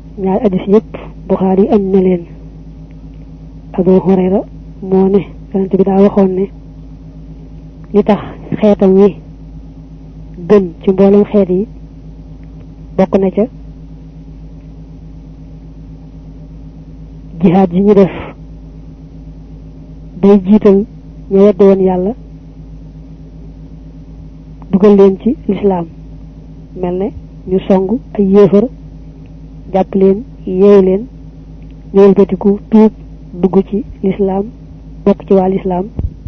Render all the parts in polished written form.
ñaar hadith yépp Bukhari am na leen Abu Hurayra moo ne yonent bi daa waxoon ne li tax xeetam wi gën ci mboolem xeet yi bokk na ca jihaad yi ñu def day jiital ñu weddi woon yàlla dugal leen ci lislaam mel ne ñu song ay yéefar jàpp leen yeew leen ñu wëlbatiku tuub dugg ci lislaam bokk ci waa lislaam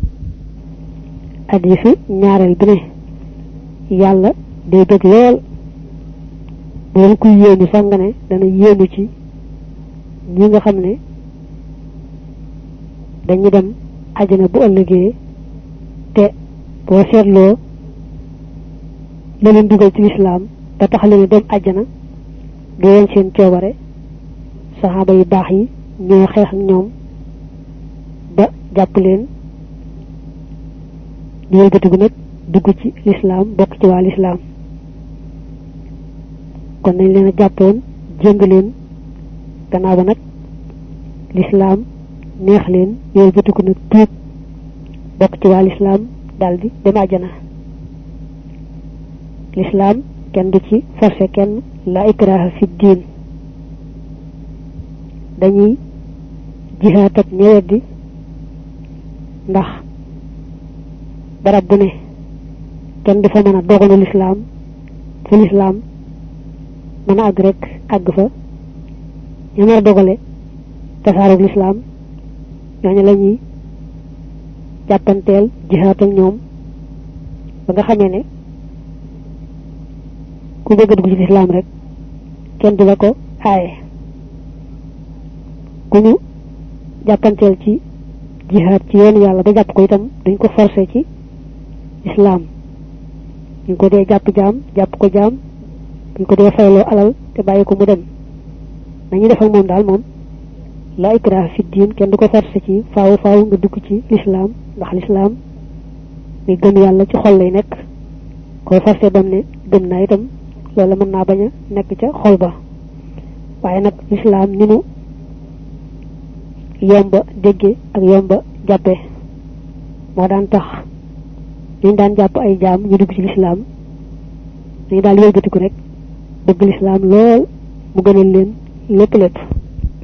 hadiisu ñaareel bi ne yàlla day bëgg lool boolu kuy yéemu sax nga ne dana yéemu ci ñi nga xam ne dañu dem àjjana bu ëllëgee te boo seetloo la leen dugal ci lislaam ba tax leen dem àjjana du woon seen coobare saxaaba yu baax yi ñoo xeex ak ñoom ba jàpp leen ñu wëlbatiku nag dugg ci lislaam bokk ci waa lislaam kon nañ leen a jàppoon jëng leen gannaaw ba nag lislaam neex leen ñu wëlbatiku nag tuub bokk ci waa lislaam daldi dem àjjana lislaam kenn du ci forcé kenn la ikraha fi diin dañuy jihaat ak ñeweddi ndax barab bu ne kenn du fa mën a dogalu lislaam fu lislaam mën a àgg rek àgg fa ñu mën a dogale tasaarug lislaam ñooñu la ñuy jàppanteel jihaat ak ñoom ba nga xamee ne ku bëgg dugg ci lislaam rek kenn du la ko aaye ku ñu jàppanteel ci jihaad ci yoonu yàlla ba jàpp ko itam dañ ko forcé ci islam ñu ko dee jàpp ko jaam ñu ko dee fayloo alal te bàyyi ko mu dem nañu def ak moom daal moom la ikraha fi diin kenn du ko forcé ci faaw nga dugg ci l'islam ndax l'islam mi gëm yàlla ci xol lay nekk koy forcé bam ne gëm naa itam loolu mën naa bañ a nekk ca xol ba waaye nag l'islam ni mu yomba dégge ak yomba jàppe moo daan tax ñu daan jàpp ay jaam ñu dugg ci l'islam ñu daal yëlbatiku rek bëgg l'islam lool mu gënal leen lépp